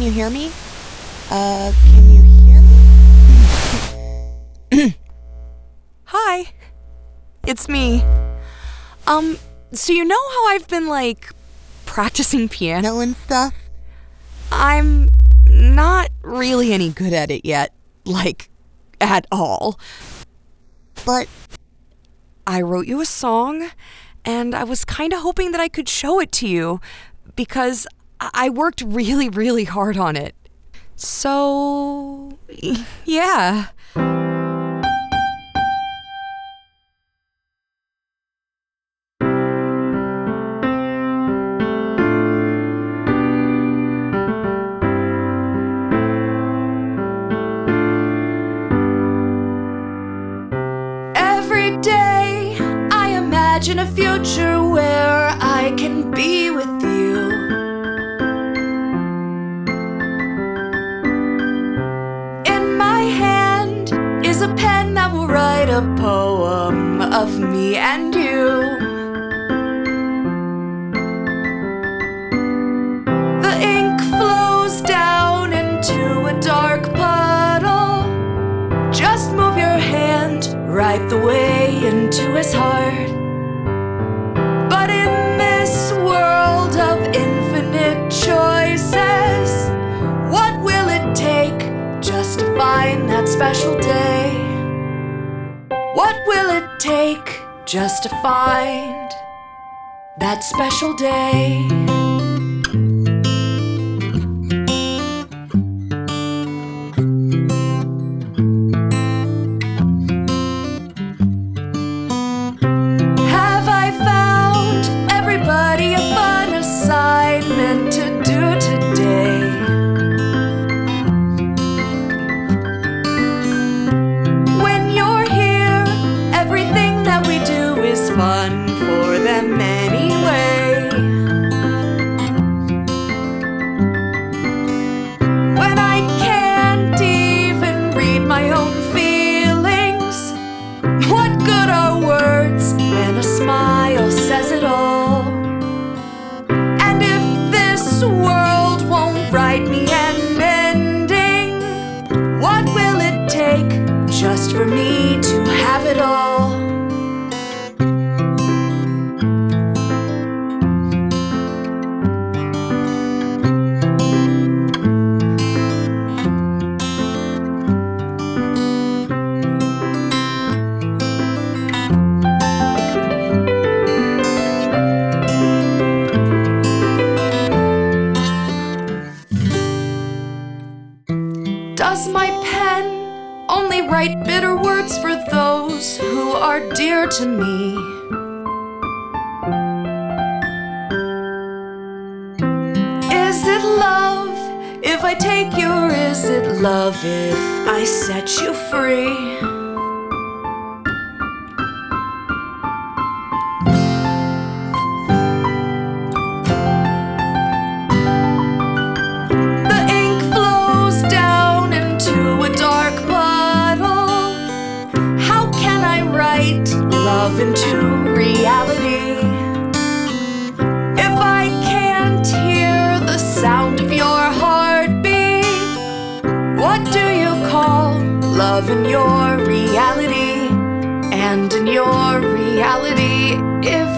you hear me? Can you hear me? Hi. It's me. So you know how I've been, practicing piano and stuff? I'm not really any good at it yet. At all. But I wrote you a song, and I was kind of hoping that I could show it to you, because I worked really, really hard on it. So, yeah. Every day I imagine a future where I can be with you. In my hand is a pen that will write a poem of me and you. The ink flows down into a dark puddle. Just move your hand right the way into his heart. But in this world of infinite choices, what will it take just to find that special day? What will it take just to find that special day? To do today. When you're here, everything that we do is fun for them anyway. When I can't even read my own feelings, what good are words when a smile says it all? World won't write me an ending. What will it take just for me to have it all? Does my pen only write bitter words for those who are dear to me? Is it love if I take you, or is it love if I set you free? Love into reality. If I can't hear the sound of your heartbeat, what do you call love in your reality? And in your reality, if